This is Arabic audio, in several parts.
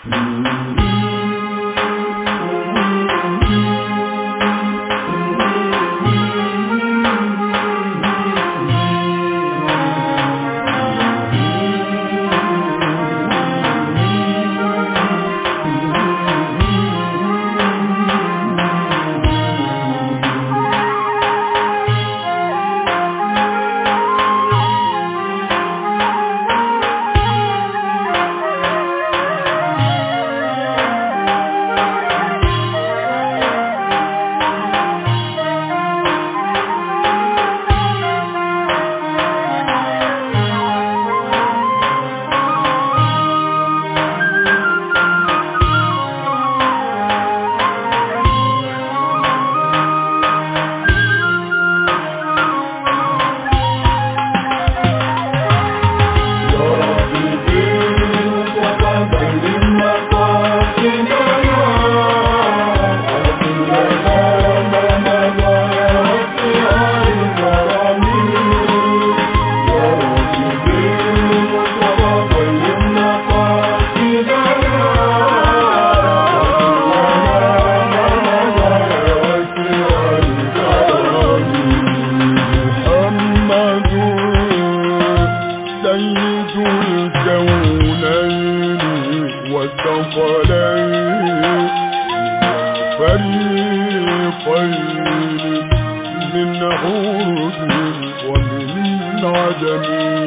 من عود ومن عدم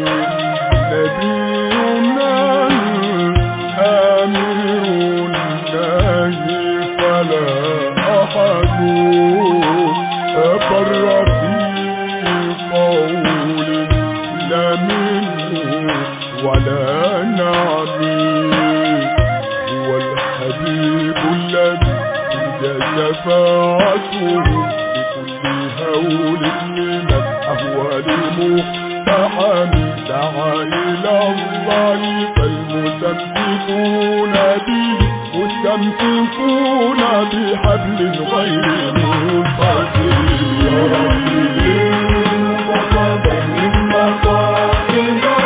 نبينا آمر النهي فلا أحد أبر في قول لا منه ولا نعمي هو الحبيب الذي شفاعته بكل هول من الأهوال مقتحم دعا إلى الله فالمسبحون به مستمسكون بحبل غير منفصل يا ربي وقبل من مقاصدنا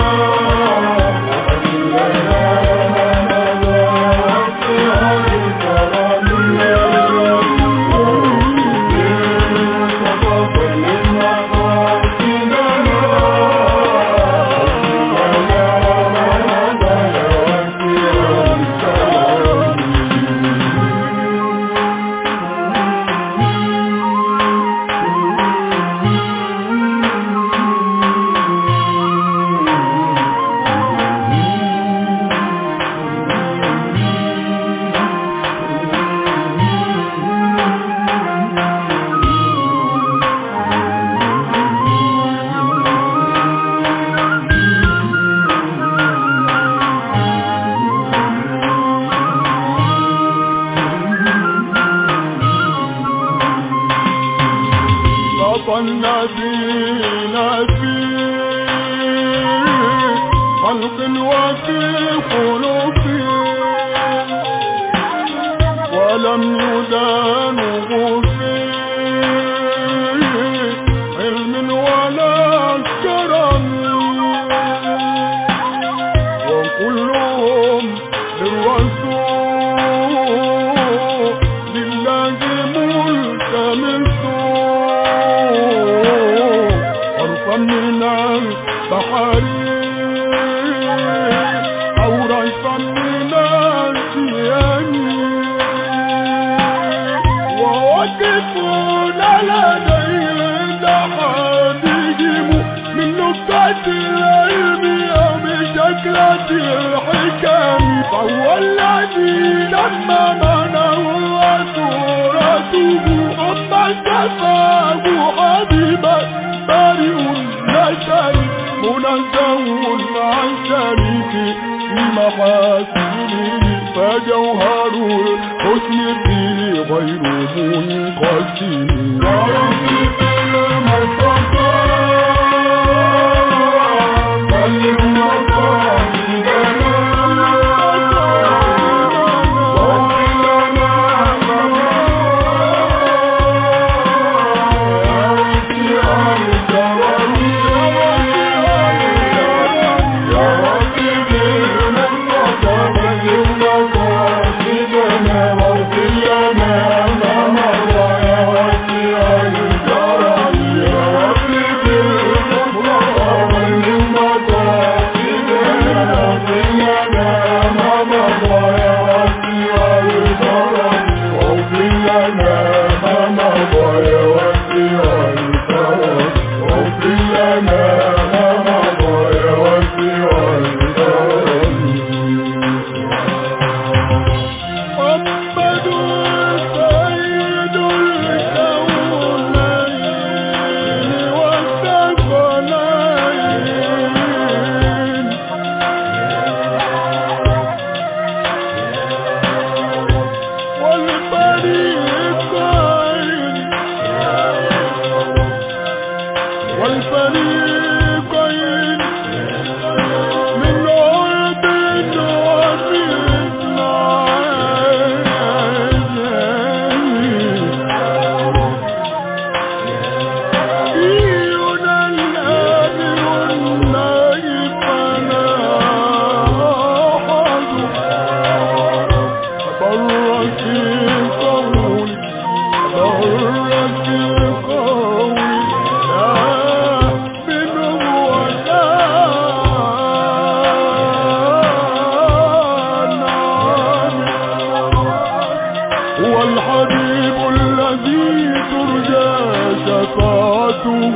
نبينا في خلق وفي خلق ولم يدانه في علم ولا كرم وكلهم للرسول لله ملتمسون من البحر أو ريفا من السيان ووقفون لديه تحديهم من نكتة العلم أو بشكلة الحكم فهو الذي لما منه صورته أما شفاه حبيبا بارئ لا شريك منزه عن شريك في محاسنه فجوهر الحسن فيه غير منقسم يا ربي في المصطفى سلم مقاصدنا يا ربي بالمصطفى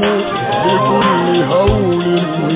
بكل هول